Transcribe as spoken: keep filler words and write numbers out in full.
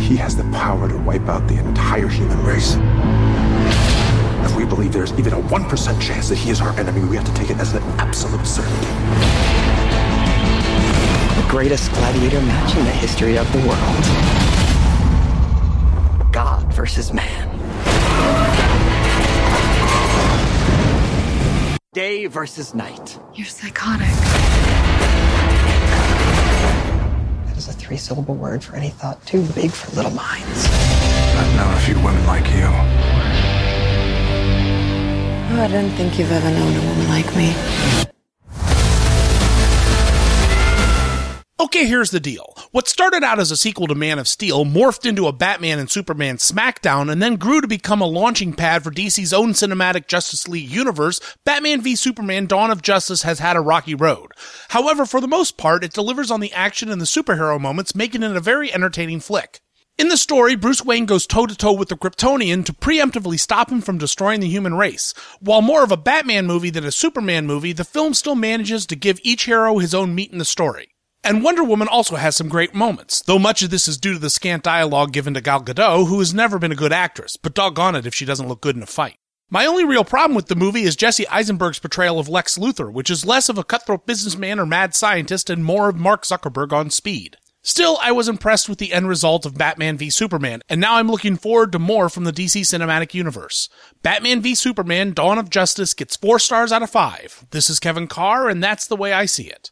He has the power to wipe out the entire human race. If we believe there's even a one percent chance that he is our enemy, we have to take it as an absolute certainty. The greatest gladiator match in the history of the world. God versus man. Day versus night. You're psychotic. That is a three-syllable word for any thought too big for little minds. I've known a few women like you. Oh, I don't think you've ever known a woman like me. Okay, here's the deal. What started out as a sequel to Man of Steel morphed into a Batman and Superman smackdown and then grew to become a launching pad for D C's own cinematic Justice League universe. Batman v Superman Dawn of Justice has had a rocky road. However, for the most part, it delivers on the action and the superhero moments, making it a very entertaining flick. In the story, Bruce Wayne goes toe-to-toe with the Kryptonian to preemptively stop him from destroying the human race. While more of a Batman movie than a Superman movie, the film still manages to give each hero his own meat in the story. And Wonder Woman also has some great moments, though much of this is due to the scant dialogue given to Gal Gadot, who has never been a good actress, but doggone it if she doesn't look good in a fight. My only real problem with the movie is Jesse Eisenberg's portrayal of Lex Luthor, which is less of a cutthroat businessman or mad scientist and more of Mark Zuckerberg on speed. Still, I was impressed with the end result of Batman v Superman, and now I'm looking forward to more from the D C Cinematic Universe. Batman v Superman Dawn of Justice gets four stars out of five. This is Kevin Carr, and that's the way I see it.